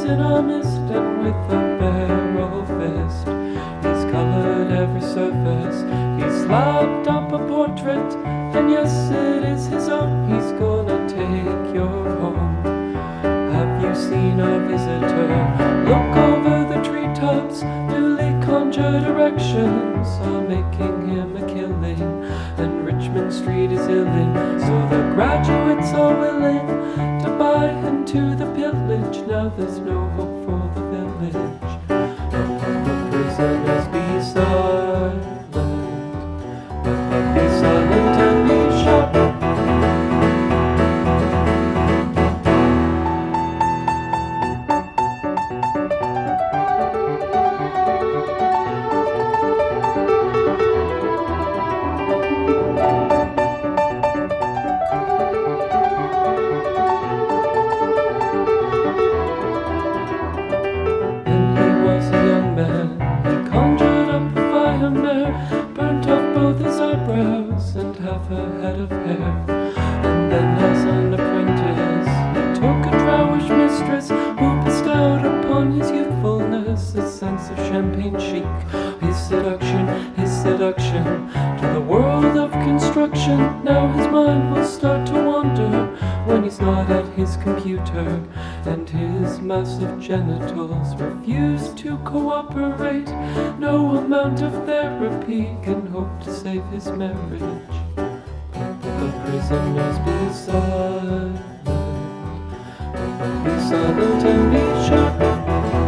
in a mist and with a barrel fist. He's colored every surface, he's slapped up a portrait, and yes, it is his own. He's gonna take your home. Have you seen a visitor? Look over the treetops, newly conjured erections are making him a killing, and Richmond Street is illing, so the graduates are willing to buy into the pillage. Now there's no hope for the village. The prisoners be silent, but be silent and be sharp. Burnt off both his eyebrows and half a head of hair, and then as an apprentice he took a trowish mistress who bestowed upon his youthfulness a sense of champagne chic. His seduction to the world of construction. Now his mind will start to wander when he's not at his computer, and his massive genitals refuse to cooperate. No amount of therapy can hope to save his marriage. The prisoners be silent, be silent and be sharp.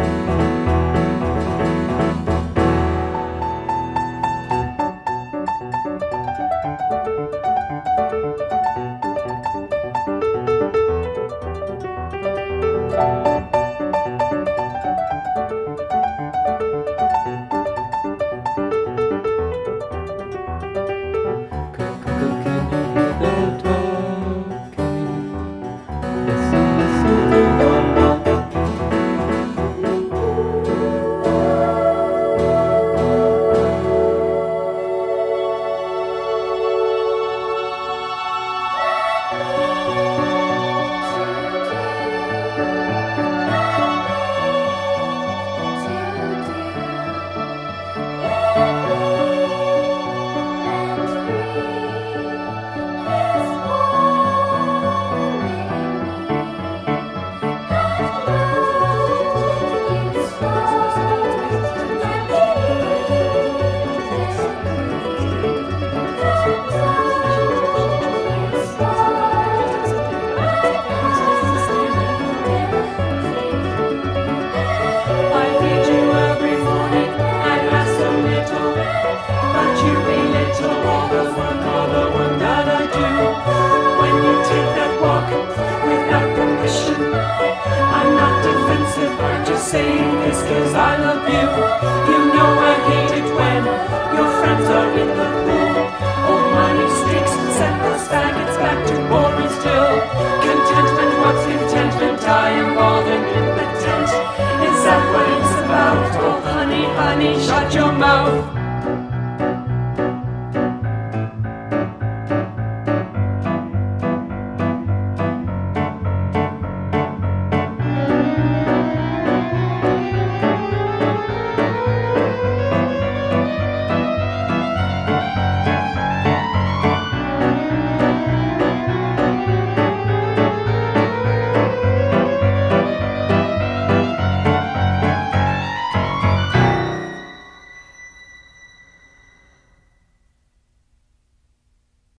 Saying this 'cause I love you. You know I hate it when your friends are in the pool. Old money streaks, send those faggots back to boring still. Contentment, what's contentment? I am bald and impotent. Is that what it's about? Oh honey, honey, shut your mouth.